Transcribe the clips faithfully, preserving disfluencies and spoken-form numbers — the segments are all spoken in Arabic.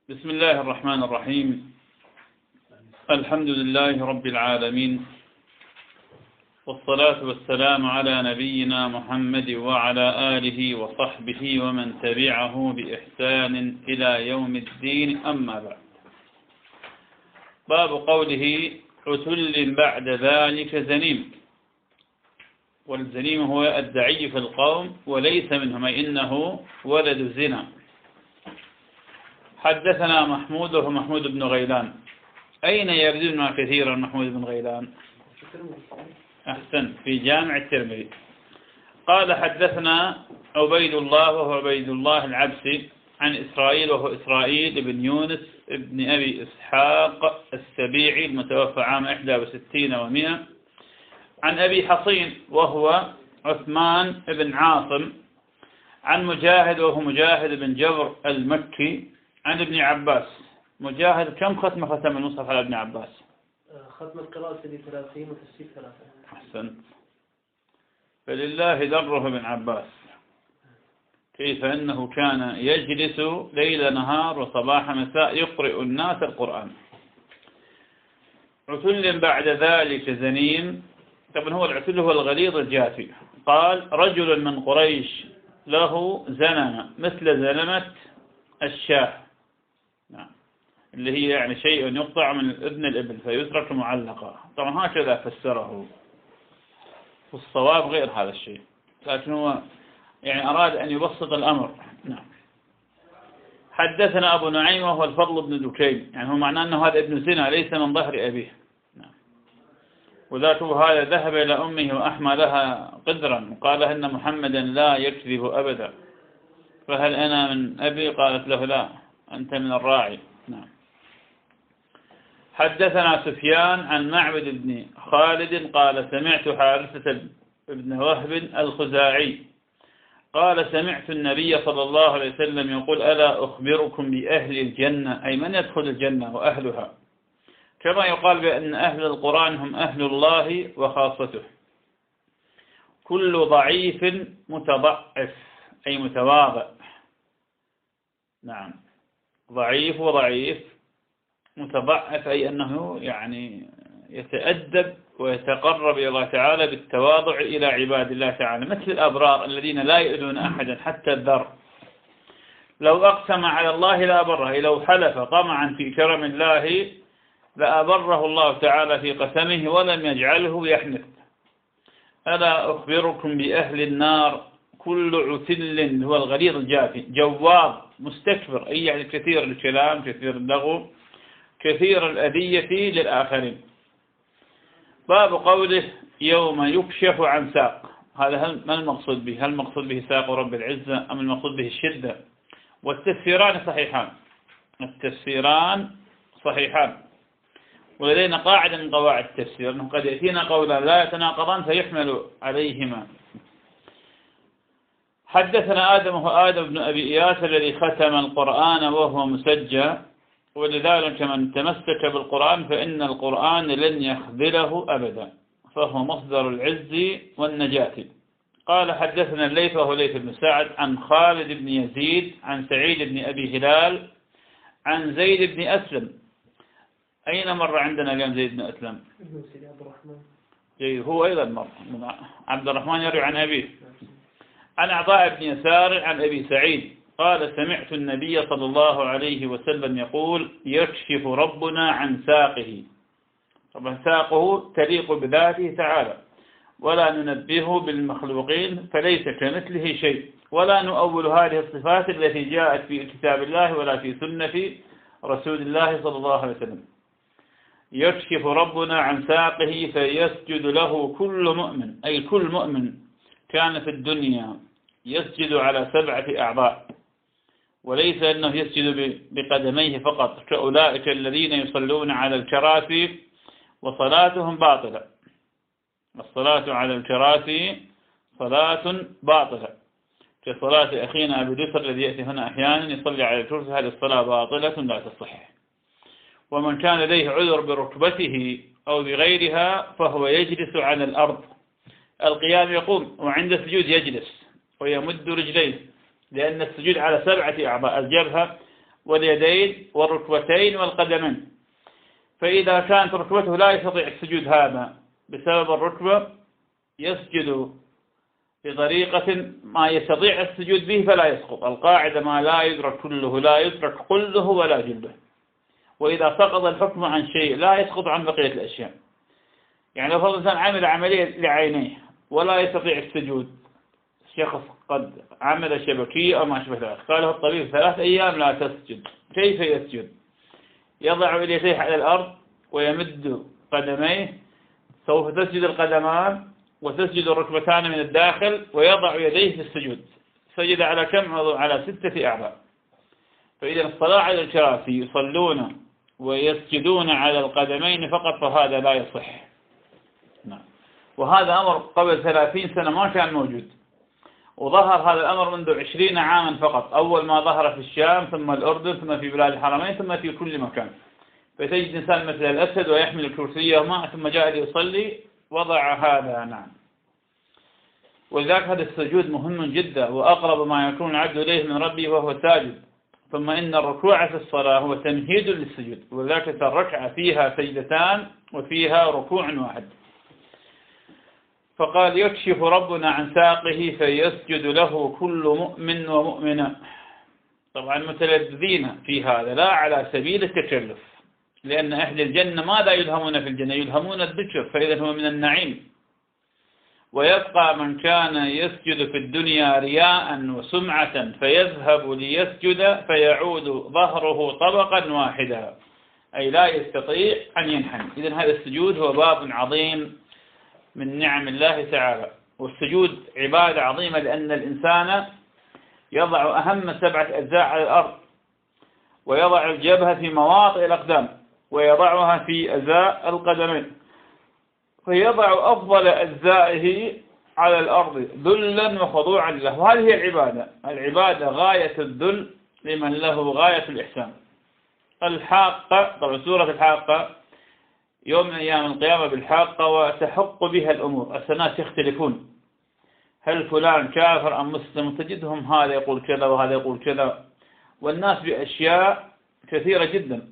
بسم الله الرحمن الرحيم. الحمد لله رب العالمين، والصلاة والسلام على نبينا محمد وعلى آله وصحبه ومن تبعه بإحسان إلى يوم الدين، أما بعد. باب قوله عتل بعد ذلك زنيم. والزنيم هو الدعي في القوم وليس منهم، أي إنه ولد زنا. حدثنا محمود وهو محمود بن غيلان. أين يبدلنا كثيرا محمود بن غيلان؟ أحسن، في جامع الترمذي. قال حدثنا عبيد الله وهو عبيد الله العبسي عن إسرائيل وهو إسرائيل بن يونس بن أبي إسحاق السبيعي المتوفى عام إحدى وستين ومئة، عن أبي حصين وهو عثمان بن عاصم، عن مجاهد وهو مجاهد بن جبر المكي، عن ابن عباس. مجاهد كم ختم ختم المصحف على ابن عباس؟ ختم القراءة بثلاثين وتفسير ثلاثة. أحسن، فلله دره ابن عباس، كيف أنه كان يجلس ليل نهار وصباح مساء يقرئ الناس القرآن. عتل بعد ذلك زنيم. طبعا هو العتل هو الغليظ الجافي. قال رجل من قريش له زنم مثل زنمة الشاه، نعم، اللي هي يعني شيء يقطع من ابن الإبل فيترك معلقة. طبعا هكذا فسره، والصواب غير هذا الشيء، لكن هو يعني أراد أن يبسط الأمر. نعم. حدثنا أبو نعيم وهو الفضل بن دكين، يعني هو معناه أنه هذا ابن زنا ليس من ظهر أبيه. نعم. وذاته هذا ذهب إلى أمه وأحمى لها قدرا وقال إن محمدا لا يكذب أبدا، فهل أنا من أبي؟ قالت له لا، أنت من الراعي. نعم. حدثنا سفيان عن معبد بن خالد قال سمعت حارثة بن وهب الخزاعي قال سمعت النبي صلى الله عليه وسلم يقول ألا أخبركم بأهل الجنة، أي من يدخل الجنة وأهلها، كما يقال بأن أهل القرآن هم أهل الله وخاصته. كل ضعيف متضعف، أي متواضع. نعم، ضعيف وضعيف، متضعف أي أنه يعني يتأدب ويتقرب إلى الله تعالى بالتواضع إلى عباد الله تعالى، مثل الأبرار الذين لا يؤذون أحدا حتى الذر. لو أقسم على الله لأبره، لو حلف طمعا في كرم الله لأبره الله تعالى في قسمه ولم يجعله يحنث. ألا أخبركم بأهل النار كل عتل، هو الغليظ الجافي، جواب مستكبر، أي يعني كثير الكلام، كثير اللغو، كثير الأذية للآخرين. باب قوله يوم يكشف عن ساق. هذا هل ما المقصود به؟ هل المقصود به ساق رب العزة أم المقصود به الشدة؟ والتفسيران صحيحان، التفسيران صحيحان، ولدينا قاعدة من قواعد التفسير أنه قد يأتينا قولا لا يتناقضان فيحمل عليهما. حدثنا آدم هو آدم بن أبي إياس الذي ختم القرآن وهو مسجى، ولذلك من تمسك بالقرآن فإن القرآن لن يخذله أبدا، فهو مصدر العز والنجاة. قال حدثنا الليث وهو ليث بن سعد عن خالد بن يزيد عن سعيد بن أبي هلال عن زيد بن أسلم. أين مر عندنا اليوم زيد بن أسلم؟ هو أيضا مر. عبد الرحمن يروي عن أبيه. عن عطاء بن يسار عن أبي سعيد قال سمعت النبي صلى الله عليه وسلم يقول يكشف ربنا عن ساقه. طبعا ساقه تليق بذاته تعالى، ولا ننبهه بالمخلوقين فليس كمثله شيء، ولا نؤول هذه الصفات التي جاءت في كتاب الله ولا في سنة رسول الله صلى الله عليه وسلم. يكشف ربنا عن ساقه فيسجد له كل مؤمن، أي كل مؤمن كان في الدنيا يسجد على سبعة أعضاء، وليس أنه يسجد بقدميه فقط كأولئك الذين يصلون على الكراسي وصلاتهم باطلة. الصلاة على الكراسي صلاة باطلة، كصلاة أخينا أبي دسر الذي يأتي هنا أحيانا يصلي على الكرسي، هذه الصلاة باطلة لا تصح. ومن كان لديه عذر بركبته أو بغيرها فهو يجلس على الأرض. القيام يقوم، وعند السجود يجلس ويمد رجليه، لأن السجود على سبعة أعضاء: الجبهة واليدين والركبتين والقدمين. فإذا كانت ركبته لا يستطيع السجود هذا بسبب الركبة يسجد بطريقة ما يستطيع السجود به فلا يسقط. القاعدة ما لا يدرك كله لا يدرك كله ولا جله. وإذا سقط الحكم عن شيء لا يسقط عن بقية الأشياء. يعني لو فرض الإنسان عمل عملية لعينيه ولا يستطيع السجود، شخص قد عمل شبكية أو ما شبه ذلك، قال له الطبيب ثلاث أيام لا تسجد. كيف يسجد؟ يضع يديه على الأرض ويمد قدميه، سوف تسجد القدمان وتسجد الركبتان من الداخل، ويضع يديه في السجود. سجد على كم عضو؟ على ستة أعضاء. فإذا الصلاة على الكراسي يصلون ويسجدون على القدمين فقط، فهذا لا يصح. نعم. وهذا أمر قبل ثلاثين سنة ما كان موجود، وظهر هذا الأمر منذ عشرين عاما فقط. أول ما ظهر في الشام، ثم الأردن، ثم في بلاد الحرمين، ثم في كل مكان. فتجد إنسان مثل الأسد ويحمل الكرسي وما ثم جاء ليصلي وضع هذا. نعم. ولذلك هذا السجود مهم جدا، وأقرب ما يكون العبد إليه من ربه وهو ساجد. ثم إن الركوع في الصلاة هو تمهيد للسجود، ولذلك الركعة فيها سجدتان وفيها ركوع واحد. فقال يكشف ربنا عن ساقه فيسجد له كل مؤمن ومؤمنة. طبعا متلذذين في هذا لا على سبيل التكلف، لأن أهل الجنة ماذا يلهمون في الجنة؟ يلهمون الذكر، فإذا هو من النعيم. ويبقى من كان يسجد في الدنيا رياء وسمعة فيذهب ليسجد فيعود ظهره طبقا واحدا، أي لا يستطيع أن ينحني. إذن هذا السجود هو باب عظيم من نعم الله تعالى. والسجود عبادة عظيمة، لأن الإنسان يضع أهم سبعة أجزاء على الأرض، ويضع الجبهة في مواطئ الأقدام، ويضعها في أجزاء القدمين، فيضع أفضل أجزائه على الأرض ذلا وخضوعا له. وهذه هي العبادة. العبادة غاية الذل لمن له غاية الإحسان. الحاقة، طبعا سورة الحاقة يوم من أيام القيامة بالحاقة وتحق بها الأمور. الناس يختلفون، هل فلان كافر أم مسلم؟ تجدهم هذا يقول كذا وهذا يقول كذا، والناس بأشياء كثيرة جدا.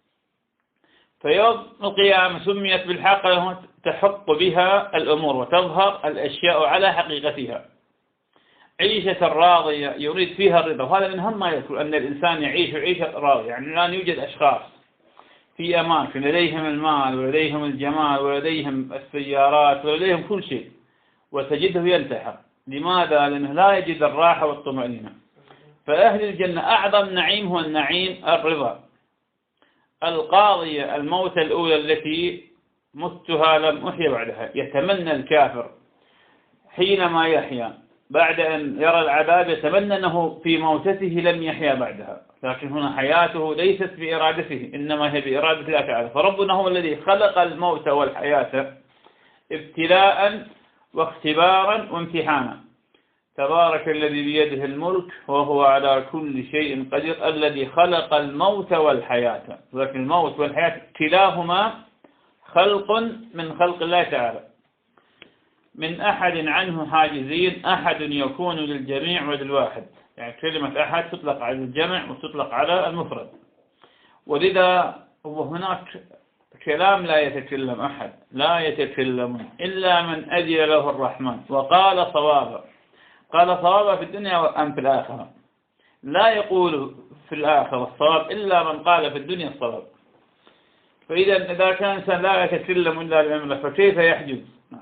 فيوم القيامة سميت بالحاقة تحق بها الأمور وتظهر الأشياء على حقيقتها. عيشة راضية يريد فيها الرضا، وهذا من أهم ما يكون أن الإنسان يعيش عيشة راضية. يعني الآن يوجد أشخاص في أماكن لديهم المال ولديهم الجمال ولديهم السيارات ولديهم كل شيء، وتجده ينتحر. لماذا؟ لأنه لا يجد الراحة والطمأنينة. فأهل الجنة أعظم نعيم هو النعيم الرضا. القاضية الموت الأولى التي متها لم أحيا بعدها. يتمنى الكافر حينما يحيا بعد أن يرى العذاب يتمنى أنه في موتته لم يحيا بعدها، لكن هنا حياته ليست بإرادته، إنما هي بإرادة الله تعالى. فربنا هو الذي خلق الموت والحياة ابتلاء واختبارا وامتحانا. تبارك الذي بيده الملك وهو على كل شيء قدير الذي خلق الموت والحياة. ولكن الموت والحياة كلاهما خلق من خلق الله تعالى، من أحد عنه حاجزين. أحد يكون للجميع وللواحد، يعني كلمة أحد تطلق على الجمع وتطلق على المفرد. ولذا وهناك كلام لا يتكلم أحد، لا يتكلم إلا من أذن له الرحمن وقال صوابا. قال صوابا في الدنيا أم في الآخرة. لا يقول في الآخرة الصواب إلا من قال في الدنيا الصواب. فإذا إذا كان إنسان لا يتكلم إلا لمن فكيف يحجز؟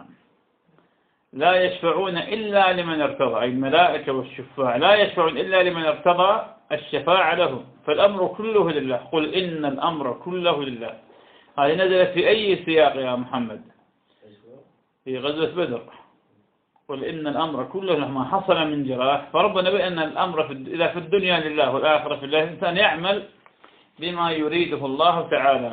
لا يشفعون إلا لمن ارتضى، أي الملائكة والشفاع لا يشفعون إلا لمن ارتضى الشفاعة له. فالأمر كله لله. قل إن الأمر كله لله. هذه نزلت في أي سياق يا محمد؟ في غزوة بدر. قل إن الأمر كله له، ما حصل من جراح. فربنا بأن الأمر في إذا في الدنيا لله والآخرة في الله، الإنسان يعمل بما يريده الله تعالى.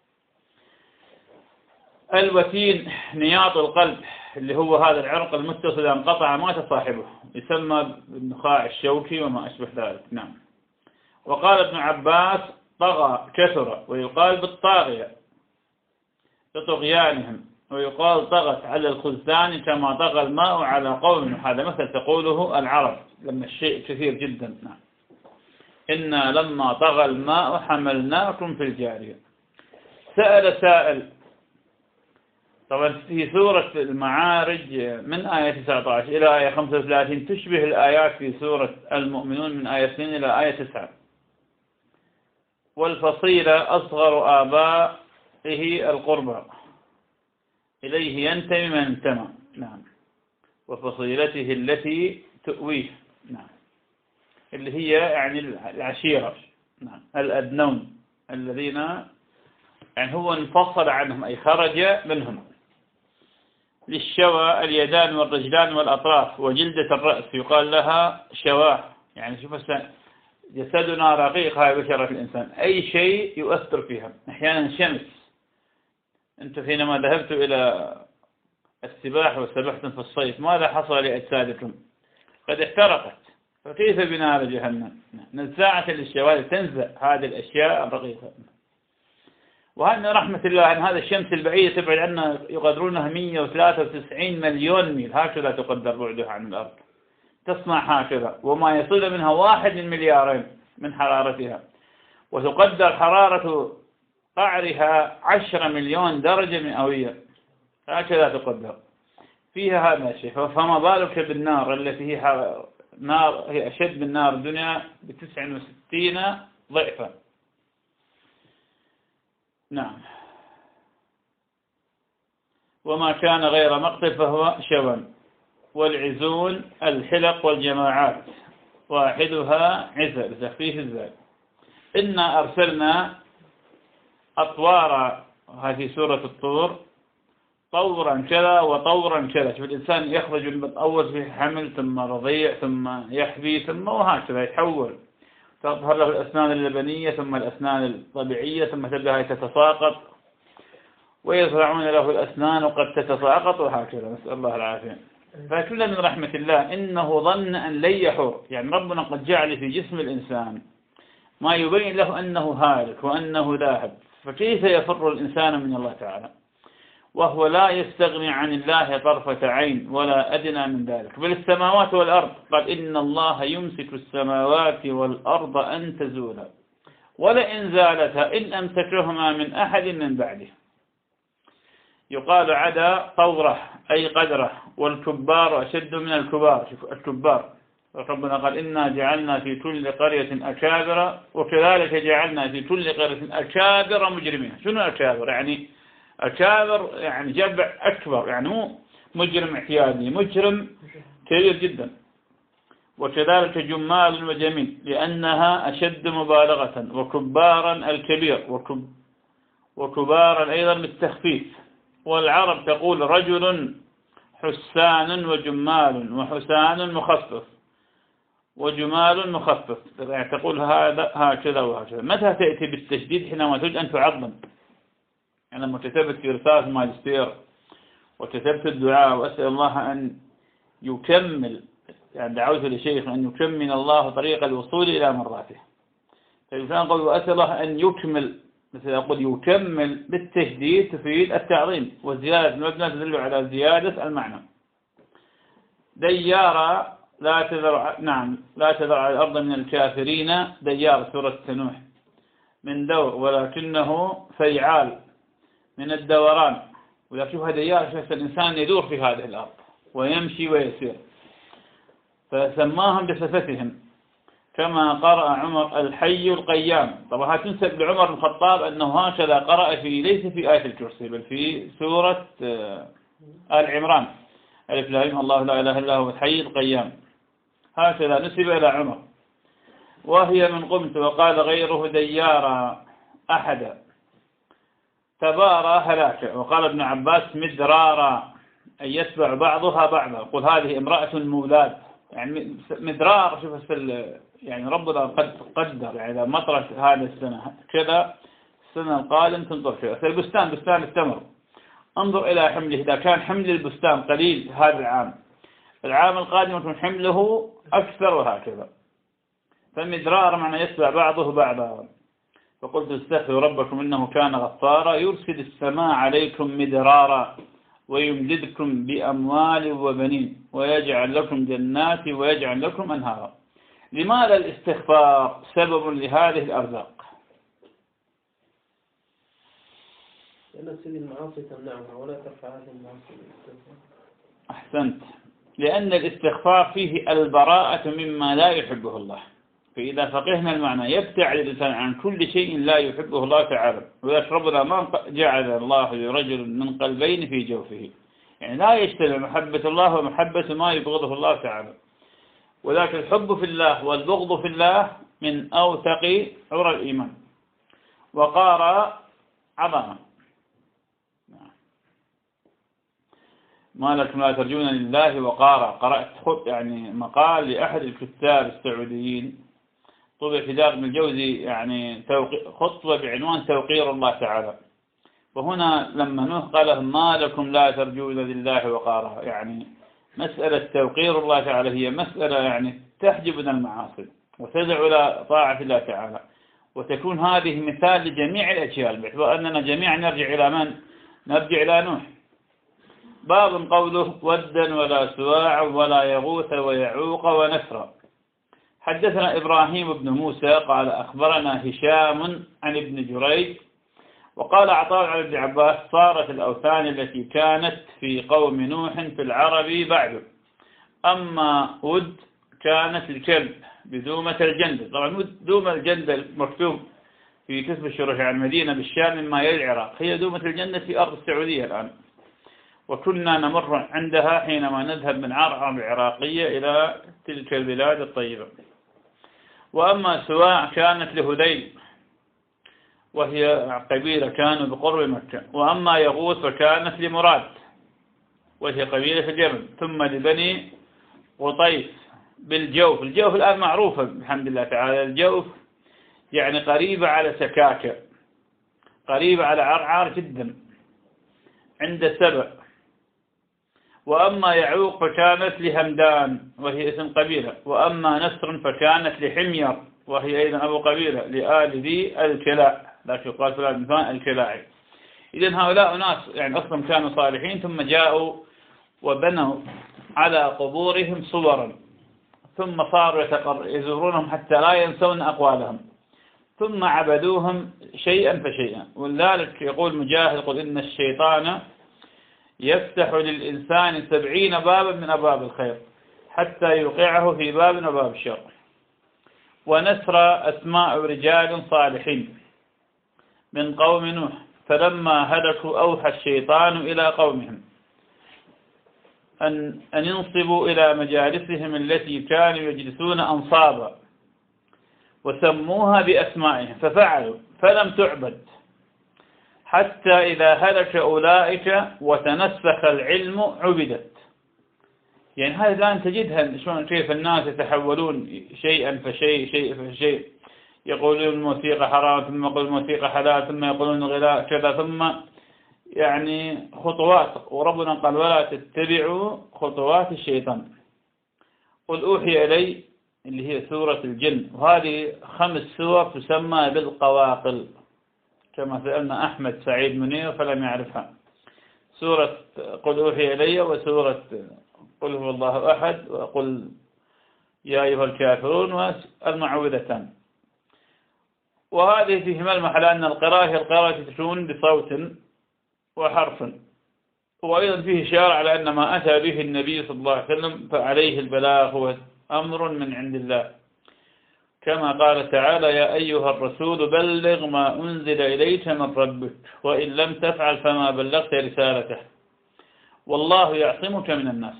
الوتين نياط القلب، اللي هو هذا العرق المتصل إذا انقطع مات صاحبه، يسمى بالنخاع الشوكي وما أشبه ذلك. نعم. وقال ابن عباس طغى كثر، ويقال بالطاغية بطغيانهم، ويقال طغت على الخزان كما طغى الماء على قوم. هذا مثل تقوله العرب لما الشيء كثير جدا. نعم. إنا لما طغى الماء حملناكم في الجارية. سأل سائل، طبعا في سورة المعارج من آية تسعة عشر إلى آية خمسة وثلاثين تشبه الآيات في سورة المؤمنون من آية اثنين إلى آية تسعة. والفصيلة أصغر آبائه القربى إليه ينتمي من انتمى. نعم. وفصيلته التي تؤويه. نعم. اللي هي يعني العشيرة. نعم. الأدنون الذين يعني هو انفصل عنهم أي خرج منهم. للشوى اليدان والرجلان والأطراف وجلدة الرأس يقال لها شواه. يعني شوف جسدنا رقيق، هاي بشرة الإنسان أي شيء يؤثر فيها. أحيانا شمس، أنت حينما ذهبت إلى السباحة وسبحتم في الصيف ماذا حصل لأجسادكم؟ قد احترقت. فكيف بنار جهنم نزاعة للشوى تنزع هذه الأشياء الرقيقة. وهذا رحمة الله أن هذا الشمس البعيدة تبعد عنا يقدرونها مئة وثلاثة وتسعين مليون ميل، هكذا تقدر بعدها عن الأرض. تصنع هكذا وما يصل منها واحد من مليارين من حرارتها، وتقدر حرارة قعرها عشرة مليون درجة مئوية، هكذا تقدر فيها هذا الشيء. فما بالك بالنار التي هي نار هي أشد من نار الدنيا بتسع وستين ضعفا. نعم. وما كان غير مقتل فهو شوى. والعزون الحلق والجماعات واحدها عزة بتخفيف الزاي. إنا أرسلنا أطوارا، هذه سورة الطور، طورا كذا وطورا كذا. شوف الإنسان يخرج من أول في حمل ثم رضيع ثم يحبي ثم وهكذا يتحول. تظهر له الأسنان اللبنية ثم الأسنان الطبيعية ثم تبدأ تتساقط، ويزرعون له الأسنان وقد تتساقط وهكذا، نسأل الله العافية. فكل من رحمة الله إنه ظن أن لن يحور. يعني ربنا قد جعل في جسم الإنسان ما يبين له أنه هالك وأنه ذاهب، فكيف يفر الإنسان من الله تعالى وهو لا يستغني عن الله طرفة عين ولا أدنى من ذلك. بل السماوات والأرض قال إن الله يمسك السماوات والأرض أن تزولا ولئن زالتا إن أمسكهما من أحد من بعده. يقال عدا طورة أي قدرة، والكبار أشد من الكبار. الكبار ربنا قال إنا جعلنا في كل قرية أكابر وكذلك جعلنا في كل قرية أكابر مجرمين. شنو أكابر؟ يعني أكابر يعني جمع أكبر، يعني مو مجرم اعتيادي، مجرم كبير جدا. وكذلك جمال وجميل لأنها أشد مبالغة. وكبارا الكبير وكب وكبارا أيضا بالتخفيف. والعرب تقول رجل حسان وجمال، وحسان مخفف وجمال مخفف، يعني تقول هذا هكذا وهكذا. متى تأتي بالتشديد؟ حينما تريد أن تعظم. يعني لما كتبت في رسالة ماجستير وكتبت الدعاء وأسأل الله أن يكمل، يعني دعوت لشيخ أن يكمل الله طريق الوصول إلى مرضاته. فالإنسان قال وأسأل الله أن يكمل، مثل يقول يكمل بالتشديد تفيد التعظيم، وزيادة المبنى تدل على زيادة المعنى. ديارة لا تذر نعم لا تذر على الأرض من الكافرين ديار، سورة نوح، من دور ولكنه فيعال من الدوران. ولكن شوف هذا ديار، شوف الإنسان يدور في هذه الأرض ويمشي ويسير، فسماهم بصفتهم. كما قرأ عمر الحي القيام. طبعا تنسب لعمر بن الخطاب أنه هكذا قرأ في ليس في آية الكرسي بل في سورة آل عمران، ألف لام الله لا إله إلا هو الحي القيام، هكذا نسب إلى عمر. وهي من قمت. وقال غيره ديارا أحدا، تبارى هلاكا. وقال ابن عباس مدرارا أن يتبع بعضها بعضا. قل هذه امرأة مولاد، يعني مدرار. شوف يعني ربنا قد قدر، يعني إذا مطرت هذا السنة كذا السنة القادم تنظر فيها. فالبستان بستان التمر انظر إلى حمله، إذا كان حمل البستان قليل هذا العام، العام القادم يكون حمله أكثر وهكذا. فمدرار معنى يتبع بعضه بعضا. فقلت استغفروا ربكم إنه كان غفارا يرسل السماء عليكم مدرارا ويمددكم بأموال وبنين ويجعل لكم جنات ويجعل لكم أنهارا. لماذا الاستغفار سبب لهذه الأرزاق؟ لأن تسوي المعاصي تمنعها ولا ترفع هذه المعاصي. أحسنت. لأن الاستغفار فيه البراءة مما لا يحبه الله. فإذا فقهنا المعنى يبتعد الإنسان عن كل شيء لا يحبه الله تعالى. ويشربنا ما جعل الله لرجل من قلبين في جوفه، يعني لا يجتمع محبة الله ومحبة ما يبغضه الله تعالى. وذاك الحب في الله والبغض في الله من أوثق عرى الإيمان وقار عظمة. ما لكم لا ترجون لله وقارا. قرأت خط يعني مقال لأحد الكتاب السعوديين طبع في دار ابن الجوزي، يعني خطبة بعنوان توقير الله تعالى. وهنا لما نقل ما لكم لا ترجون لله وقارا، يعني مسألة توقير الله تعالى هي مسألة يعني تحجبنا المعاصي وتدعو إلى طاعة الله تعالى، وتكون هذه مثال لجميع الأجيال، باعتبار أننا جميعا نرجع إلى من؟ نرجع إلى نوح. باب قوله ودا ولا سواع ولا يغوث ويعوق ونسرا. حدثنا إبراهيم بن موسى قال أخبرنا هشام عن ابن جريج وقال عطاء عن ابن عباس صارت الأوثان التي كانت في قوم نوح في العرب بعد. أما ود كانت الكلب بدومة الجندل. طبعا دومة الجندل مكتوب في كتب الشروح عن المدينة بالشام مما يلي العراق، هي دومة الجندل في أرض السعودية الآن، وكنا نمر عندها حينما نذهب من عرعر العراقية إلى تلك البلاد الطيبة. وأما سواع كانت لهذيل وهي قبيلة كانوا بقرب مكة. وأما يغوث فكانت لمراد وهي قبيلة في اليمن. ثم لبني قطيف بالجوف. الجوف الآن معروفة بحمد الله تعالى. الجوف يعني قريبة على سكاكة، قريبة على عرعر جدا عند سبأ. وأما يعوق فكانت لهمدان وهي اسم قبيلة. وأما نسر فكانت لحمير وهي أيضا أبو قبيلة لآل ذي الكلاء، لكن يقال فلان مثال الكلاعي. إذن هؤلاء ناس يعني أصلا كانوا صالحين ثم جاءوا وبنوا على قبورهم صورا، ثم صاروا يزورونهم حتى لا ينسون أقوالهم، ثم عبدوهم شيئا فشيئا. ولذلك يقول مجاهد قل إن الشيطان يفتح للإنسان سبعين بابا من أبواب الخير حتى يوقعه في باب من أبواب الشر. ونسر أسماء رجال صالحين من قوم نوح فلما هلكوا أوحى الشيطان إلى قومهم أن, أن ينصبوا إلى مجالسهم التي كانوا يجلسون أنصابا وسموها بأسمائهم ففعلوا فلم تعبد حتى إذا هلك أولئك وتنسخ العلم عبدت. يعني هذا الآن تجدها شلون كيف الناس يتحولون شيئا فشيء شيء فشيء، يقولون الموسيقى حرام ثم يقولون الموسيقى حلال ثم يقولون الغلاء كذا، ثم يعني خطوات. وربنا قال ولا تتبعوا خطوات الشيطان. قل أوحي إلي اللي هي سورة الجن، وهذه خمس سور تسمى بالقواقل كما سألنا أحمد سعيد منير فلم يعرفها. سورة قل أوحي إلي وسورة قل هو الله أحد وقل يا أيها الكافرون والمعوذتان. وهذه فيه ملمح لأن القراءة هي القراءة تكون بصوت وحرف. وأيضا فيه إشارة على أن ما أتى به النبي صلى الله عليه وسلم فعليه البلاغ هو أمر من عند الله، كما قال تعالى يا أيها الرسول بلغ ما أنزل إليك من ربك وإن لم تفعل فما بلغت رسالته والله يعصمك من الناس.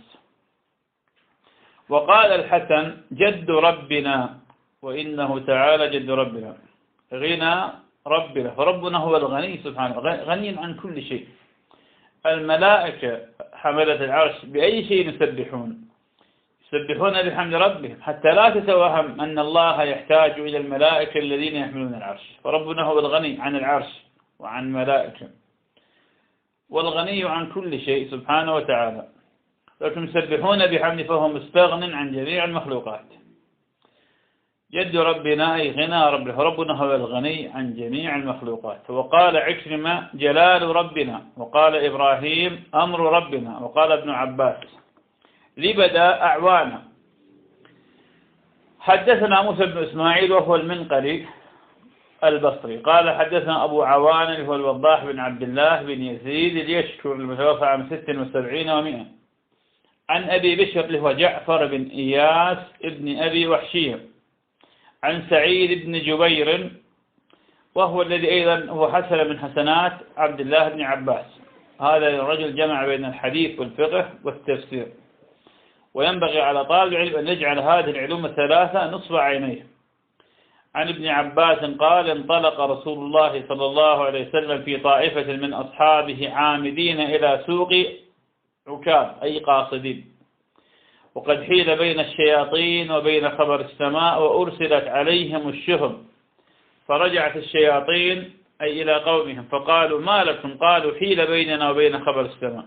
وقال الحسن جد ربنا وإنه تعالى جد ربنا غنى ربنا، فربنا هو الغني سبحانه غني عن كل شيء. الملائكة حملة العرش بأي شيء يسبحون؟ يسبحون بحمد ربهم، حتى لا تتوهم أن الله يحتاج إلى الملائكة الذين يحملون العرش، فربنا هو الغني عن العرش وعن الملائكة والغني عن كل شيء سبحانه وتعالى. لكن يسبحون بحمد فهو مستغن عن جميع المخلوقات. جد ربنا أي غنى ربنا، ربنا هو الغني عن جميع المخلوقات. وقال عكرمة جلال ربنا، وقال إبراهيم أمر ربنا، وقال ابن عباس لبدا أعوانا. حدثنا موسى بن إسماعيل وهو المنقري البصري قال حدثنا أبو عوان اللي هو الوضاح بن عبد الله بن يزيد اليشكر المتوفى عام ست وسبعين ومئة عن أبي بشر اللي هو جعفر بن إياس ابن أبي وحشية عن سعيد بن جبير وهو الذي أيضا هو حسن من حسنات عبد الله بن عباس. هذا الرجل جمع بين الحديث والفقه والتفسير، وينبغي على طالب العلم أن يجعل هذه العلوم الثلاثة نصب عينيه. عن ابن عباس قال انطلق رسول الله صلى الله عليه وسلم في طائفة من أصحابه عامدين إلى سوق عكاظ أي قاصدين، وقد حيل بين الشياطين وبين خبر السماء وأرسلت عليهم الشهب، فرجعت الشياطين أي إلى قومهم فقالوا ما لكم؟ قالوا حيل بيننا وبين خبر السماء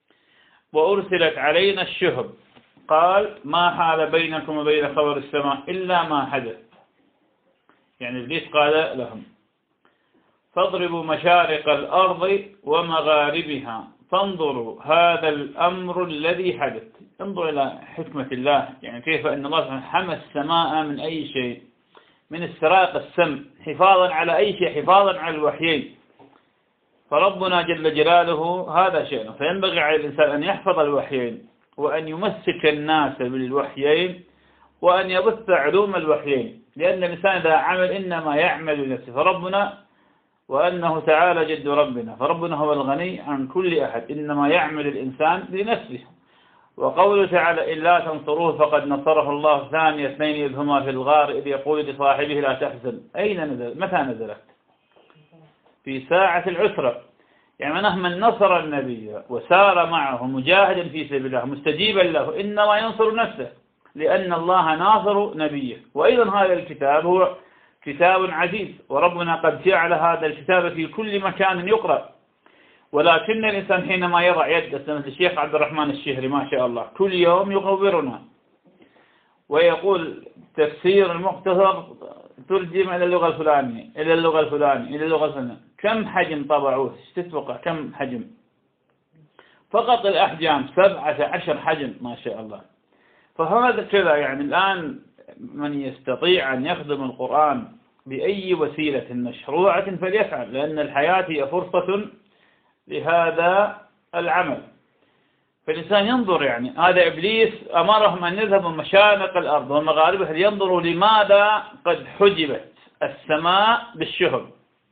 وأرسلت علينا الشهب. قال ما حال بينكم وبين خبر السماء إلا ما حدث، يعني إبليس قال لهم فاضربوا مشارق الأرض ومغاربها فانظروا هذا الأمر الذي حدث. انظروا إلى حكمة الله، يعني كيف أن الله سبحانه حمى السماء من أي شيء، من استراق السمع حفاظا على أي شيء، حفاظا على الوحيين. فربنا جل جلاله هذا شيء، فينبغي على الإنسان أن يحفظ الوحيين وأن يمسك الناس بالوحيين وأن يبث علوم الوحيين، لأن الإنسان إذا عمل إنما يعمل لنفسه. فربنا وأنه تعالى جد ربنا، فربنا هو الغني عن كل أحد، إنما يعمل الإنسان لنفسه. وقوله تعالى إلا تنصروه فقد نصره الله ثاني اثنين إذ هما في الغار إذ يقول لصاحبه لا تحزن. أين نزل؟ متى نزلت؟ في ساعة العسرة. يعني مهما نصر النبي وسار معه مجاهدا في سبيل الله مستجيبا له إنما ينصر نفسه، لأن الله ناصر نبيه. وأيضا هذا الكتاب هو كتاب عزيز، وربنا قد جعل هذا الكتاب في كل مكان يقرأ، ولكن الإنسان حينما يضع يد مثل الشيخ عبد الرحمن الشهري ما شاء الله كل يوم يخبرنا ويقول تفسير المختصر ترجم إلى اللغة الفلانية إلى اللغة الفلانية إلى اللغة الفلانية. كم حجم طبعوه؟ تتوقع كم حجم؟ فقط الأحجام سبعة عشر حجم ما شاء الله. فهذا كذا، يعني الآن من يستطيع أن يخدم القرآن بأي وسيلة مشروعة فليفعل، لأن الحياة هي فرصة لهذا العمل. فالإنسان ينظر، يعني هذا إبليس أمرهم أن يذهبوا مشارق الأرض ومغاربها لينظروا لماذا قد حجبت السماء بالشهب.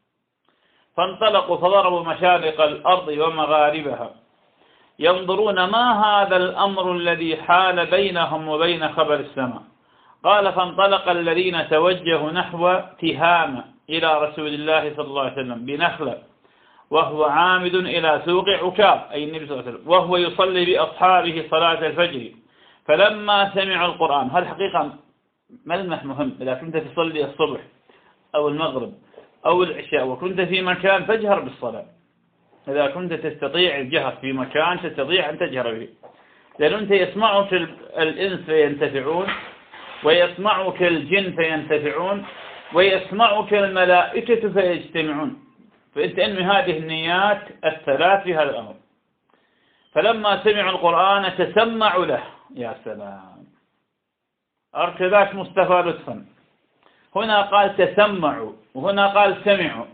فانطلقوا فضربوا مشارق الأرض ومغاربها ينظرون ما هذا الأمر الذي حال بينهم وبين خبر السماء. قال فانطلق الذين توجهوا نحو تهامة إلى رسول الله صلى الله عليه وسلم بنخلة وهو عامد إلى سوق عكاظ أي النبي صلى الله عليه وسلم وهو يصلي بأصحابه صلاة الفجر. فلما سمعوا القرآن، هذا حقيقة ملمح مهم، إذا كنت تصلي الصبح أو المغرب أو العشاء وكنت في مكان فاجهر بالصلاة، إذا كنت تستطيع الجهر في مكان تستطيع أن تجهر به، لأن أنت يسمعك الإنس فينتفعون ويسمعك الجن فينتفعون ويسمعك الملائكة فيجتمعون، فأنت أنمي هذه النيات الثلاث في هذا الأمر. فلما سمعوا القرآن تسمعوا له. يا سلام، أركبات مصطفى لطفا، هنا قال تسمعوا وهنا قال سمعوا.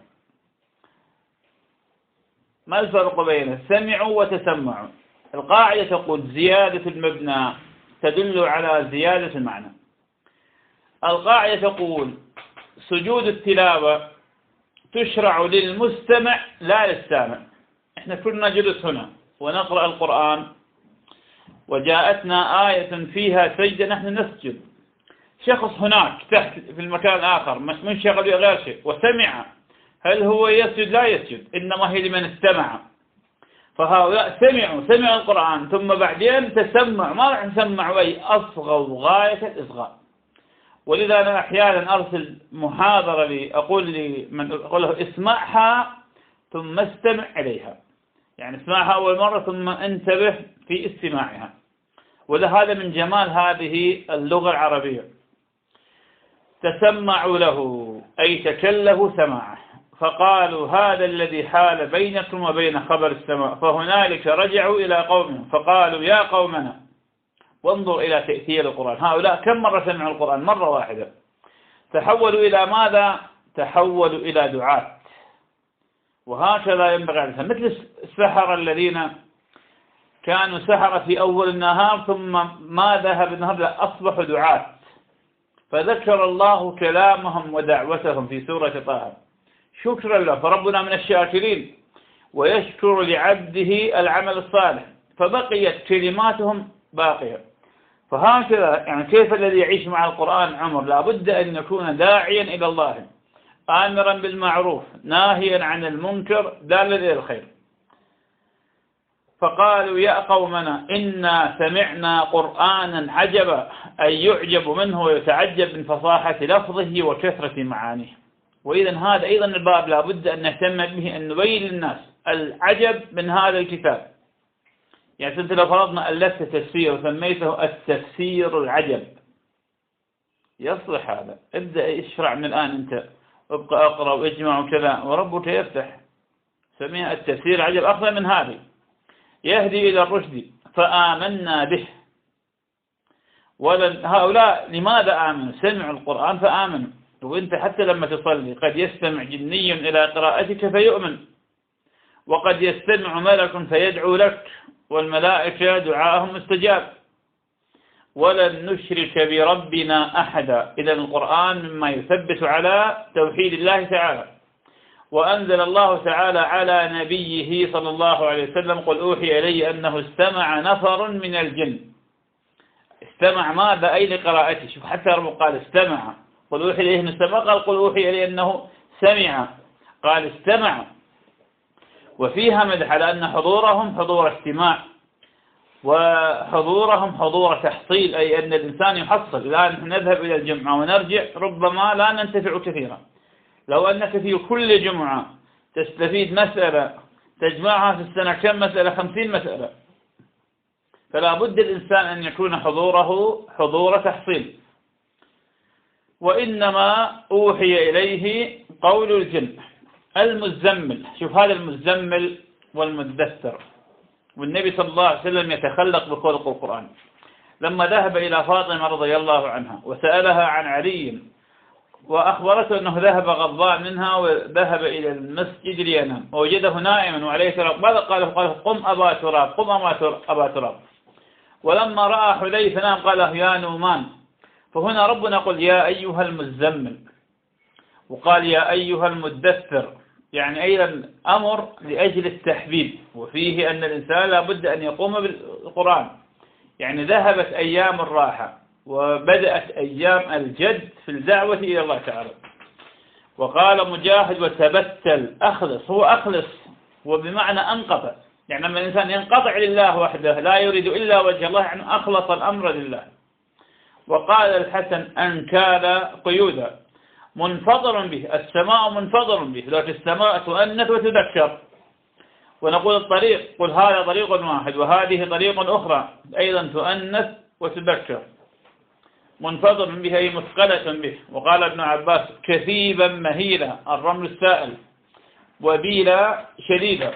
ما الفرق بين سمعوا وتسمعوا؟ القاعدة تقول زيادة المبنى تدل على زيادة المعنى. القاعدة تقول سجود التلاوة تشرع للمستمع لا للسامع. احنا كنا جلس هنا ونقرأ القرآن وجاءتنا آية فيها سجدة نحن نسجد، شخص هناك تحت في المكان الآخر مش منشغل بغير شيء وسمع، هل هو يسجد؟ لا يسجد، إنما هي لمن استمع. فهؤلاء سمعوا سمعوا القرآن ثم بعدين تسمع، ما راح نسمع أي أصغوا غاية الإصغاء. ولذا أنا أحيانا أرسل محاضرة لي أقول لي من أقول له اسمعها ثم استمع إليها، يعني اسمعها أول مرة ثم انتبه في استماعها. وهذا من جمال هذه اللغة العربية. تسمعوا له أي تكلفوا سماعه، فقالوا هذا الذي حال بينكم وبين خبر السماء. فهنالك رجعوا إلى قومهم فقالوا يا قومنا وانظر إلى تأثير القرآن. هؤلاء كم مرة سمعوا القرآن؟ مرة واحدة. تحولوا إلى ماذا؟ تحولوا إلى دعاة. وهكذا ينبغي على الإنسان، مثل السحرة الذين كانوا سحرة في أول النهار ثم ما ذهب النهار أصبحوا دعاة، فذكر الله كلامهم ودعوتهم في سورة طه شكرا له، فربنا من الشاكرين ويشكر لعبده العمل الصالح، فبقيت كلماتهم باقية. فهكذا يعني كيف الذي يعيش مع القرآن عمر؟ لابد أن يكون داعيا إلى الله، آمرا بالمعروف ناهيا عن المنكر دالا إلى الخير. فقالوا يا قومنا إنا سمعنا قرآنا عجبا، أي يعجب منه ويتعجب من فصاحة لفظه وكثرة معانيه. وإذا هذا أيضا الباب لابد أن نهتم به، أن نبين للناس العجب من هذا الكتاب. يعني أنت لو فرضنا ألفت تفسير وسميته التفسير العجب يصلح هذا، ابدأ اشرع من الآن أنت، ابقى أقرأ واجمع وكذا وربك يفتح. سميها التفسير العجب أفضل من هذه، يهدي إلى الرشد فآمنا به. ولن هؤلاء لماذا آمنوا؟ سمعوا القرآن فآمنوا. وانت حتى لما تصلي قد يستمع جني إلى قراءتك فيؤمن، وقد يستمع ملك فيدعو لك، والملائكة دعاءهم مستجاب. ولن نشرك بربنا أحدا. إذا القرآن مما يثبت على توحيد الله تعالى. وأنزل الله تعالى على نبيه صلى الله عليه وسلم قل أوحي إلي أنه استمع نفر من الجن. استمع ماذا؟ أي لقراءته. شوف حتى ربما قال استمع، قل أوحي إليه أنه استمع، قال قل أوحي إلي أنه سمع، قال استمع. وفيها مدح على أن حضورهم حضور استماع، وحضورهم حضور تحصيل، أي أن الإنسان يحصل. الآن نذهب إلى الجمعة ونرجع ربما لا ننتفع كثيرا. لو أنك في كل جمعة تستفيد مسألة تجمعها في السنة كم مسألة؟ خمسين مسألة. فلا بد الإنسان أن يكون حضوره حضور تحصيل. وإنما أوحي إليه قول الجن المزمل. شوف هذا المزمل والمدثر، والنبي صلى الله عليه وسلم يتخلق بخلق القرآن. لما ذهب إلى فاطمة رضي الله عنها وسألها عن علي وأخبرته أنه ذهب غضبان منها وذهب إلى المسجد لينام ووجده نائما وعليه تراب، ماذا قال؟ قال قم أبا تراب، قم أبا تراب. ولما رأى حذيفة نام قال يا نومان. فهنا ربنا قل يا أيها المزمل، وقال يا أيها المدثر، يعني أيضا أمر لأجل التحبيب، وفيه أن الإنسان لابد أن يقوم بالقرآن. يعني ذهبت أيام الراحة وبدأت أيام الجد في الدعوة إلى الله تعالى. وقال مجاهد وتبتل، أخلص، هو أخلص وبمعنى أنقطع، يعني لما الإنسان ينقطع لله وحده لا يريد إلا وجه الله، يعني أخلص الأمر لله. وقال الحسن أنكال قيودا، منفضل به، السماء منفضل به، لكن السماء تؤنث وتذكر. ونقول الطريق، قل هذا طريق واحد وهذه طريق أخرى، أيضا تؤنث وتذكر. منفضل به أي مثقلة به. وقال ابن عباس كثيبا مهيلا، الرمل السائل، وبيلا شديدا.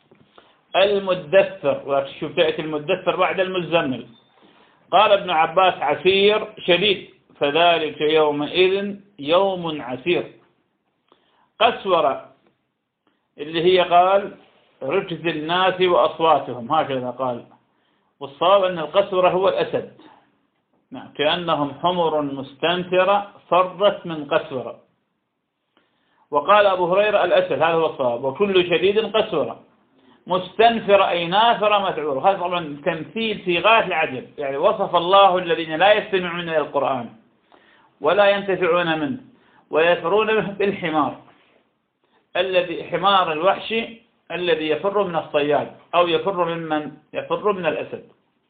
المدثر، وشوف تأتي المدثر بعد المزمل. قال ابن عباس عسير شديد، فذلك يومئذ يوم عسير. قسورة اللي هي قال ركز الناس وأصواتهم، هكذا قال. والصواب أن القسورة هو الأسد، نعم، كأنهم حمر مستنفرة فرت من قسورة. وقال أبو هريرة الأسد، هذا هو الصواب. وكل شديد قسورة، مستنفرة أي نافرة مذعورة. هذا طبعا تمثيل في غاية العجب، يعني وصف الله الذين لا يستمعون إلى القرآن ولا ينتفعون منه ويفرون بالحمار، الذي حمار الوحشي الذي يفر من الصياد أو يفر ممن يفر من الأسد.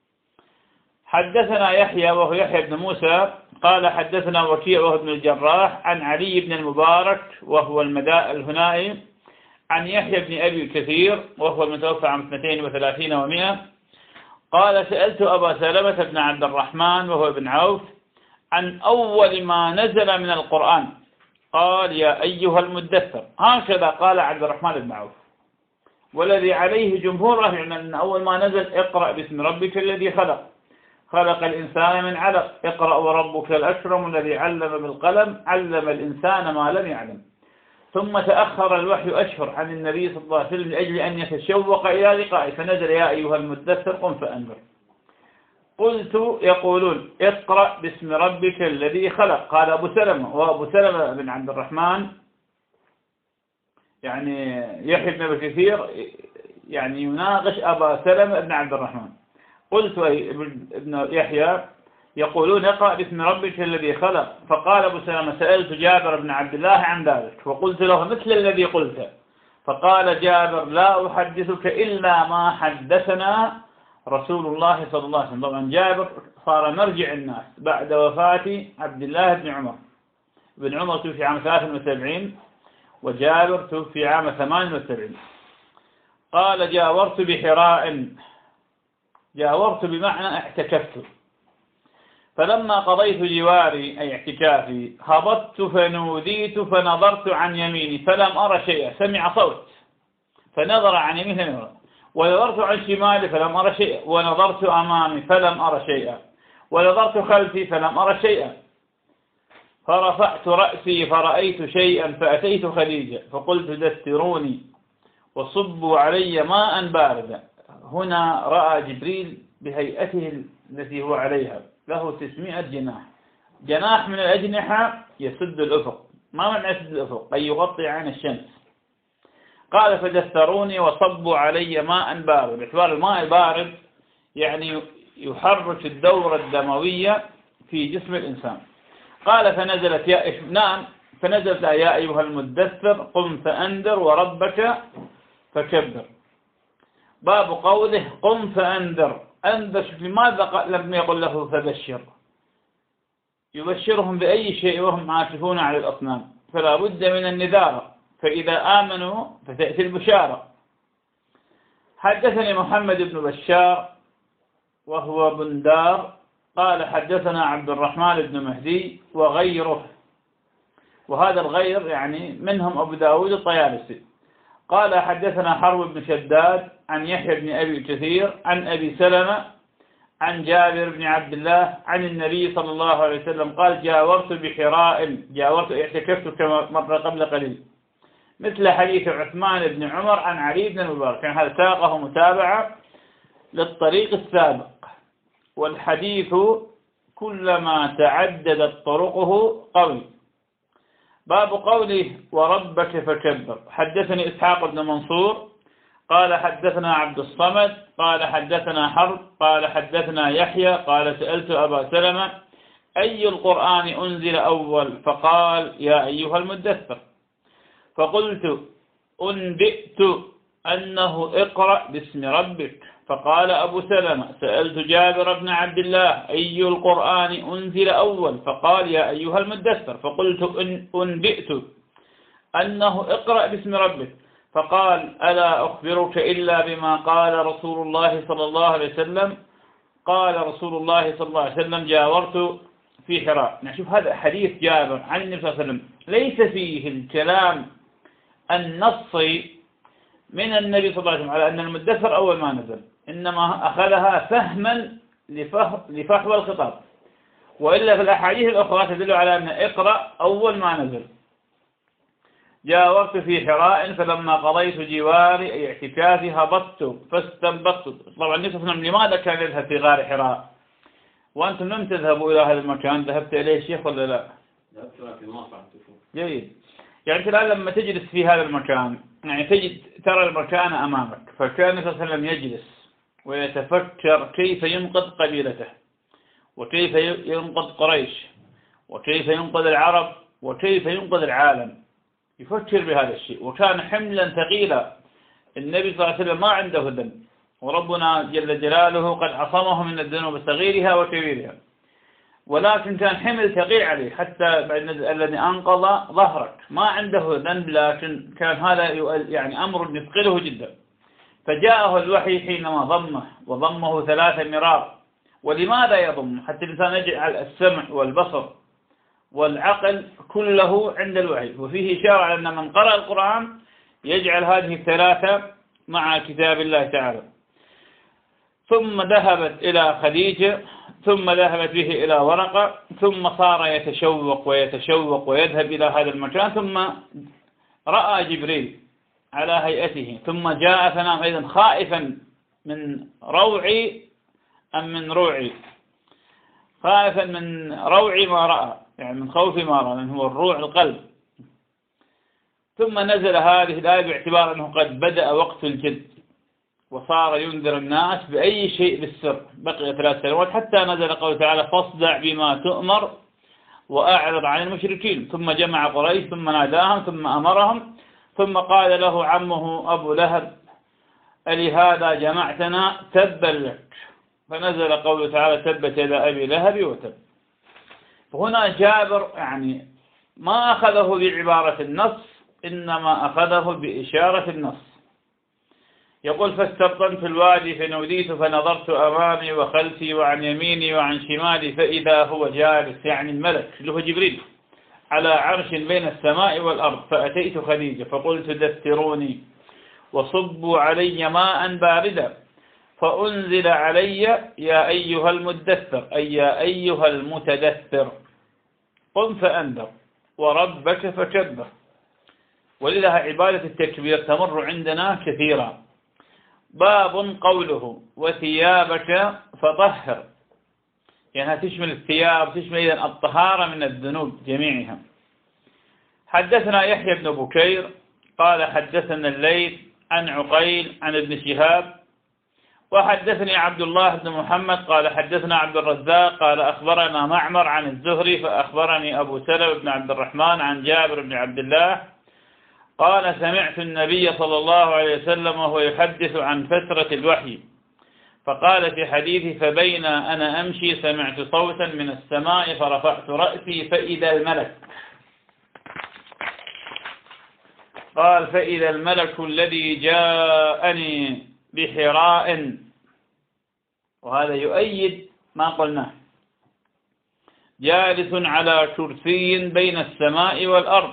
حدثنا يحيى وهو يحيى بن موسى قال حدثنا وكيع وهو ابن الجراح عن علي بن المبارك وهو المداء الهنائي عن يحيى بن أبي كثير وهو المتوفى عام اثنتين وثلاثين ومئة قال سألت أبا سلمة بن عبد الرحمن وهو ابن عوف عن أول ما نزل من القرآن، قال يا أيها المدثر، هكذا قال عبد الرحمن بن عوف، والذي عليه جمهور أهل العلم أن أول ما نزل اقرأ باسم ربك الذي خلق. خلق الإنسان من علق اقرأ وربك الأكرم الذي علم بالقلم علم الإنسان ما لم يعلم. ثم تأخر الوحي أشهر عن النبي صلى الله عليه وسلم لأجل أن يتشوق إلى لقائه فنزل يا أيها المدثر قم فأنذر. قلت يقولون اقرأ باسم ربك الذي خلق. قال أبو سلمة، وأبو سلمة بن عبد الرحمن يعني يحيى بن أبي كثير يعني يناقش أبا سلمة بن عبد الرحمن. قلت ابن يحيى يقولون اقرأ باسم ربك الذي خلق. فقال أبو سلمة سألت جابر بن عبد الله عن ذلك وقلت له مثل الذي قلته. فقال جابر لا أحدثك إلا ما حدثنا رسول الله صلى الله عليه وسلم. طبعا جابر صار مرجع الناس بعد وفاة عبد الله بن عمر. ابن عمر توفي عام ثلاثة وسبعين وجابر توفي عام ثمانية وسبعين. قال جاورت بحراء، جاورت بمعنى اعتكفت، فلما قضيت جواري أي اعتكافي هبطت فنوديت فنظرت عن يميني فلم أرى شيئا. سمع صوت فنظر عن يمينه، ونظرت عن شمالي فلم أرى شيئا، ونظرت أمامي فلم أرى شيئا، ونظرت خلفي فلم أرى شيئا. فرفعت رأسي فرأيت شيئا فأتيت خديجة فقلت دثروني وصبوا علي ماء باردا. هنا رأى جبريل بهيئته التي هو عليها له تسمية جناح، جناح من الأجنحة يسد الأفق. ما معنى يسد الأفق؟ أي يغطي عين الشمس. قال فدثروني وصبوا علي ماء بارد. باعتبار الماء البارد يعني يحرك الدورة الدموية في جسم الإنسان. قال فنزلت يا نعم فنزلت يا أيها المدثر قم فأنذر وربك فكبر. باب قوله قم فأنذر. أنذر لماذا لم يقل له فبشر؟ يبشرهم بأي شيء وهم عاكفون على الأصنام، فلا بد من النذارة، فإذا آمنوا فتأتي البشارة. حدثني محمد بن بشار وهو بندار قال حدثنا عبد الرحمن بن مهدي وغيره، وهذا الغير يعني منهم أبو داود الطيالسي. قال حدثنا حرب بن شداد عن يحيى بن أبي كثير عن أبي سلمة عن جابر بن عبد الله عن النبي صلى الله عليه وسلم قال جاورت بحراء، جاورت اعتكفت كما مر قبل قليل، مثل حديث عثمان بن عمر عن علي بن المبارك. كان هذا ساقه متابعة للطريق السابق، والحديث كلما تعددت طرقه قوي. باب قوله وربك فكبر. حدثني إسحاق بن منصور قال حدثنا عبد الصمد قال حدثنا حرب قال حدثنا يحيى قال سألت أبا سلمة أي القرآن أنزل أول؟ فقال يا أيها المدثر. فقلت أنبئت أنه اقرأ باسم ربك. فقال أبو سلمة سألت جابر بن عبد الله أي القرآن أنزل أول؟ فقال يا أيها المدثر. فقلت أنبئت أنه اقرأ باسم ربك. فقال ألا أخبرك إلا بما قال رسول الله صلى الله عليه وسلم؟ قال رسول الله صلى الله عليه وسلم جاورت في حراء. نشوف هذا حديث جابر عن النبي صلى الله عليه وسلم ليس فيه الكلام النصي من النبي صلى الله عليه وسلم على أن المدثر أول ما نزل، إنما أخذها فهما لفحوى الخطاب، وإلا في الأحاديث الأخرى تدل على أن اقرأ أول ما نزل. جاورت في حراء فلما قضيت جواري أي اعتكافي هبطت فاستنبطت. طبعا النبي صلى الله عليه وسلم لماذا كان يذهب في غار حراء وأنتم لم تذهبوا إلى هذا المكان؟ ذهبت إليه شيخ ولا لا؟ ذهبت في مصر. جيد. يعني الآن لما تجلس في هذا المكان يعني تجد ترى المكان أمامك، فكان النبي صلى الله عليه وسلم يجلس ويتفكر كيف ينقذ قبيلته، وكيف ينقذ قريش، وكيف ينقذ العرب، وكيف ينقذ العالم. يفكر بهذا الشيء، وكان حملا ثقيلا. النبي صلى الله عليه وسلم ما عنده ذنب، وربنا جل جلاله قد عصمه من الذنوب صغيرها وكبيرها، ولكن كان حمل ثقيل عليه حتى بعد الذي أنقض ظهرك ما عنده ذنب، لكن كان هذا يعني أمر يثقله جدا. فجاءه الوحي حينما ضمه، وضمه ثلاث مرار. ولماذا يضم؟ حتى الإنسان يجعل السمع والبصر والعقل كله عند الوحي. وفيه إشارة على أن من قرأ القرآن يجعل هذه الثلاثة مع كتاب الله تعالى. ثم ذهبت إلى خديجة ثم ذهبت به إلى ورقة، ثم صار يتشوق ويتشوق ويذهب إلى هذا المكان، ثم رأى جبريل على هيئته، ثم جاء فنام أيضا خائفا من روعي أم من روعي، خائفا من روعي ما رأى، يعني من خوف ما رأى، لأنه هو الروع القلب. ثم نزل هذه الآية باعتبار أنه قد بدأ وقت الجد، وصار ينذر الناس بأي شيء بالسر. بقي ثلاث سنوات حتى نزل قوله تعالى فاصدع بما تؤمر وأعرض عن المشركين. ثم جمع قريش، ثم ناداهم، ثم أمرهم، ثم قال له عمه أبو لهب ألهذا جمعتنا؟ تبا لك. فنزل قوله تعالى تبت يدا أبي لهب وتب. فهنا جابر يعني ما أخذه بعبارة النص، إنما أخذه بإشارة النص. يقول فاستبطنت الوادي فنوديت فنظرت أمامي وخلفي وعن يميني وعن شمالي فإذا هو جالس، يعني الملك اللي هو جبريل، على عرش بين السماء والأرض. فأتيت خديجة فقلت دثروني وصبوا علي ماء باردا، فأنزل علي يا أيها المدثر، أي يا أيها المتدثر قم فأنذر وربك فكبر. ولذا عبادة التكبير تمر عندنا كثيرا. باب قوله وثيابك فطهر، يعني تشمل الثياب، تشمل إذن الطهارة من الذنوب جميعها. حدثنا يحيى بن بكير قال حدثنا الليث عن عقيل عن ابن شهاب وحدثني عبد الله بن محمد قال حدثنا عبد الرزاق قال أخبرنا معمر عن الزهري فأخبرني أبو سلمة بن عبد الرحمن عن جابر بن عبد الله قال سمعت النبي صلى الله عليه وسلم وهو يحدث عن فترة الوحي، فقال في حديث فبين أنا أمشي سمعت صوتا من السماء فرفعت رأسي فإذا الملك، قال فإذا الملك الذي جاءني بحراء، وهذا يؤيد ما قلناه، جالس على كرسي بين السماء والأرض.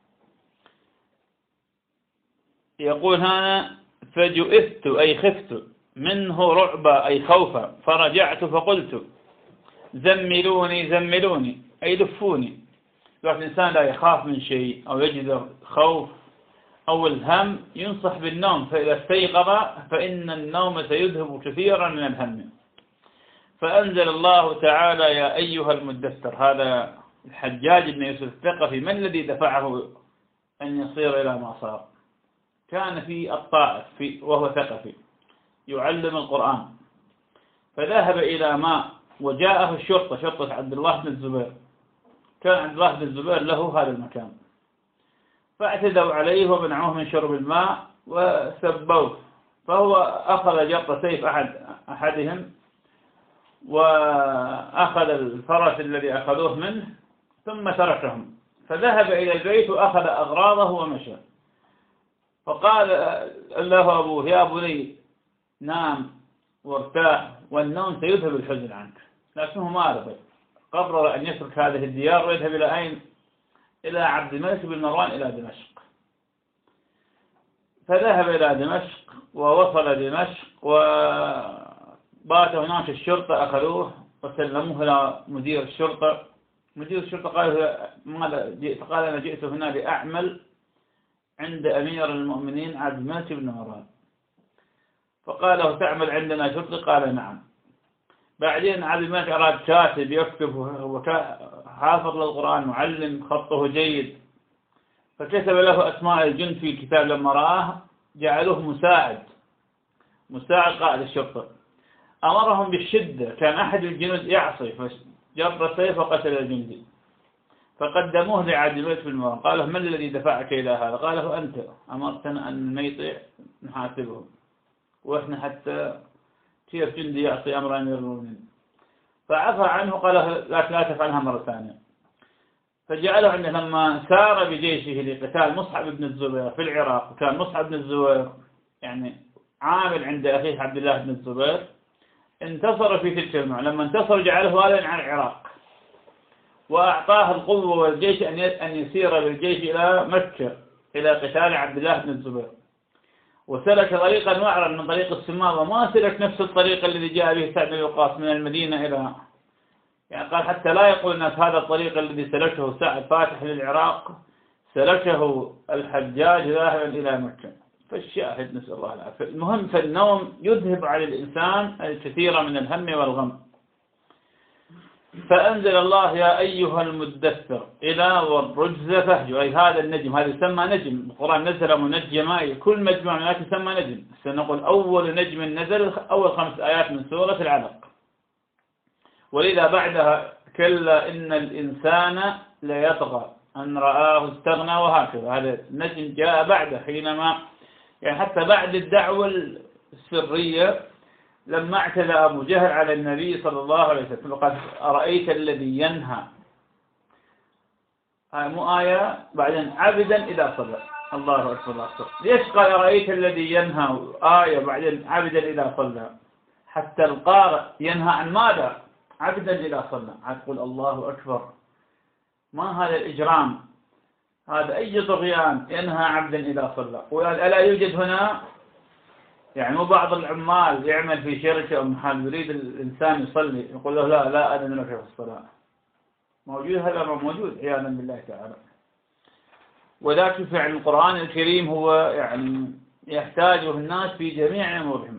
يقول هنا فجئت أي خفت منه رعبا أي خوفا، فرجعت فقلت زملوني زملوني أي لفوني. يقول الإنسان لا يخاف من شيء أو يجد خوف أو الهم ينصح بالنوم، فإذا استيقظ فإن النوم سيذهب كثيرا من الهم. فأنزل الله تعالى يا أيها المدثر. هذا الحجاج بن يوسف الثقفي من الذي دفعه أن يصير إلى ما صار؟ كان في الطائف في وهو ثقفي يعلم القرآن، فذهب إلى ماء وجاءه الشرطة، شرطة عبد الله بن الزبير، كان عبد الله بن الزبير له هذا المكان، فاعتدوا عليه ومنعوه من شرب الماء وسبوه، فهو أخذ جرط سيف أحد أحدهم وأخذ الفرس الذي أخذوه منه ثم تركهم، فذهب إلى البيت وأخذ أغراضه ومشى. فقال له أبوه يا بني نام وارتاح والنوم سيذهب الحزن عنك، لكنه ما رضي، قرر أن يترك هذه الديار ويذهب إلى أين؟ إلى عبد الملك بن مروان إلى دمشق. فذهب إلى دمشق ووصل دمشق وبات هناك الشرطة أخذوه وسلموه إلى مدير الشرطة. مدير الشرطة قال ماذا جئت؟ قال أنا جئت هنا لأعمل عند أمير المؤمنين عبد الملك بن مروان. فقال له تعمل عندنا شرطي؟ قال نعم. بعدين عبد الملك أراد كاتب يكتب، حافظ للقرآن معلم خطه جيد، فكتب له أسماء الجند في الكتاب. لما رآه جعلوه مساعد مساعد قائد الشرطة، أمرهم بالشدة، كان أحد الجنود يعصي فجر السيف وقتل الجندي، فقدموه لعبد الملك بن مروان. قال له من الذي دفعك إلى هذا؟ قال له أنت أمرتنا أن ما يطيع نحاسبه، وإحنا حتى كيف جندي يعصي أمر أمير المؤمنين؟ فعفى عنه، قال لا لا تفعلها مرة ثانية. فجعله عنده لما سار بجيشه لقتال مصعب بن الزبير في العراق، وكان مصعب بن الزبير يعني عامل عند أخيه عبد الله بن الزبير، انتصر في تلك المعركة. لما انتصر جعله واليا عن العراق، وأعطاه القوة والجيش أن يسير بالجيش إلى مكة إلى قتال عبد الله بن الزبير، وسلك طريقا وعرا من طريق السماء، وما سلك نفس الطريق الذي جاء به سعد بن وقاص من المدينة إلى يعني قال حتى لا يقول الناس هذا الطريق الذي سلكه سعد فاتح للعراق سلكه الحجاج ذاهبا إلى مكة. فالشاهد نسأل الله العافية. المهم فالنوم يذهب عن الإنسان الكثير من الهم والغم. فأنزل الله يا أيها المدثر إلى والرجز فاهجر، أي هذا النجم، هذا يسمى نجم، القرآن نزل منجما، كل مجموعة من الآيات يسمى نجم. سنقول أول نجم نزل أول خمس آيات من سورة العلق، ولذا بعدها كلا إن الإنسان ليطغى أن رآه استغنى، وهكذا. هذا النجم جاء بعده حينما يعني حتى بعد الدعوة السرية لما اعتدى أبو جهل على النبي صلى الله عليه وسلم قال أرأيت الذي ينهى، هاي مو آية، بعدين عبدا إذا صلى. الله أكبر الله أكبر. ليش قال أرأيت الذي ينهى آية بعدين عبدا إذا صلى؟ حتى القارئ ينهى عن ماذا؟ عبدا إذا صلى. تقول الله أكبر، ما هذا الإجرام، هذا أي طغيان، ينهى عبدا إذا صلى. وقال ألا يوجد هنا يعني مو بعض العمال يعمل في شركة أو محل يريد الإنسان يصلي يقول له لا لا أذن لك في الصلاة، موجود هذا موجود عياذا بالله تعالى. وذاك فعل القرآن الكريم هو يعني يحتاجه الناس في جميع أمورهم.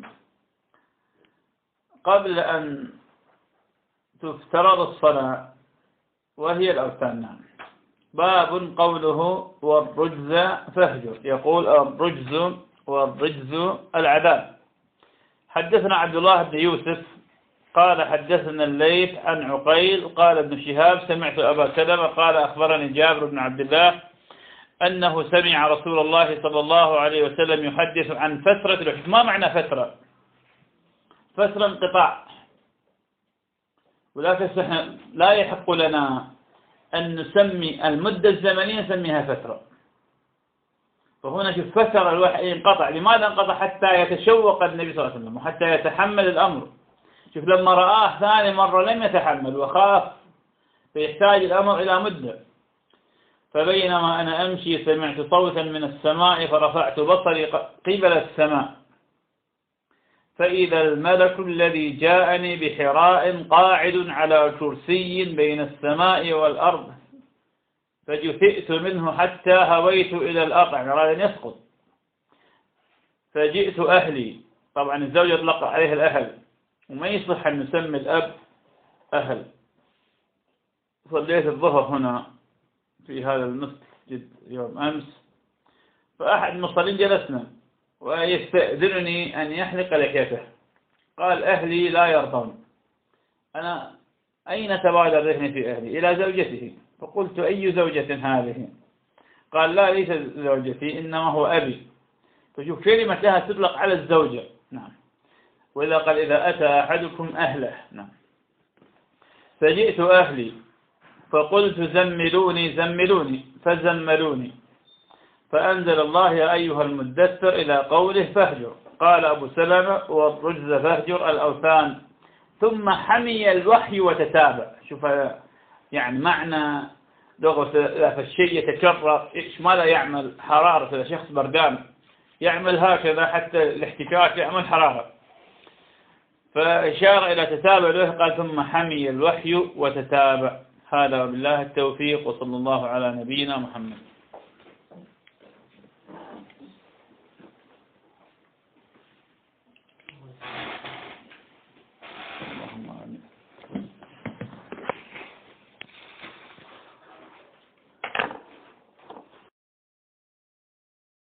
قبل أن تفترض الصلاة وهي الأوثان. نعم. باب قوله والرجز فاهجر، يقول الرجز والرجز العذاب. حدثنا عبد الله بن يوسف قال حدثنا الليث عن عقيل قال ابن شهاب سمعت أبا سلمة قال أخبرني جابر بن عبد الله أنه سمع رسول الله صلى الله عليه وسلم يحدث عن فترة الحج. ما معنى فترة؟ فترة انقطاع، ولكن لا يحق لنا أن نسمي المدة الزمنية نسميها فترة. فهنا شوف فترة الوحي انقطع. لماذا انقطع؟ حتى يتشوق النبي صلى الله عليه وسلم وحتى يتحمل الأمر. شوف لما رآه ثاني مرة لم يتحمل وخاف، فيحتاج الأمر إلى مدة. فبينما أنا أمشي سمعت صوتا من السماء فرفعت بصري قبل السماء فإذا الملك الذي جاءني بحراء قاعد على كرسي بين السماء والأرض فجثئت منه حتى هويت إلى الأرض، يعني أراد أن يسقط. فجئت أهلي، طبعا الزوج يطلق عليه الأهل وما يصلح أن نسمي الأب أهل. صليت الظهر هنا في هذا المسجد يوم أمس، فأحد المصلين جلسنا ويستأذنني أن يحلق لحيته. قال أهلي لا يرضون. أنا أين تبادر ذهني في أهلي؟ إلى زوجته. فقلت أي زوجة هذه؟ قال لا ليس زوجتي إنما هو أبي. فشوف كلمة لها تطلق على الزوجة. نعم. وإذا قال إذا أتى أحدكم أهله. نعم. فجئت أهلي فقلت زملوني زملوني فزملوني فأنزل الله يا أيها المدثر إلى قوله فاهجر. قال أبو سلمة والرجز فاهجر الأوثان. ثم حمي الوحي وتتابع. شوف يعني معنى لغة فالشيء يتكرر، إيش ماذا يعمل؟ حرارة. إذا شخص بردان يعمل هكذا حتى الاحتكاك يعمل حرارة. فإشارة إلى تتابع له قال ثم حمي الوحي وتتابع. هذا وبالله التوفيق وصلى الله على نبينا محمد.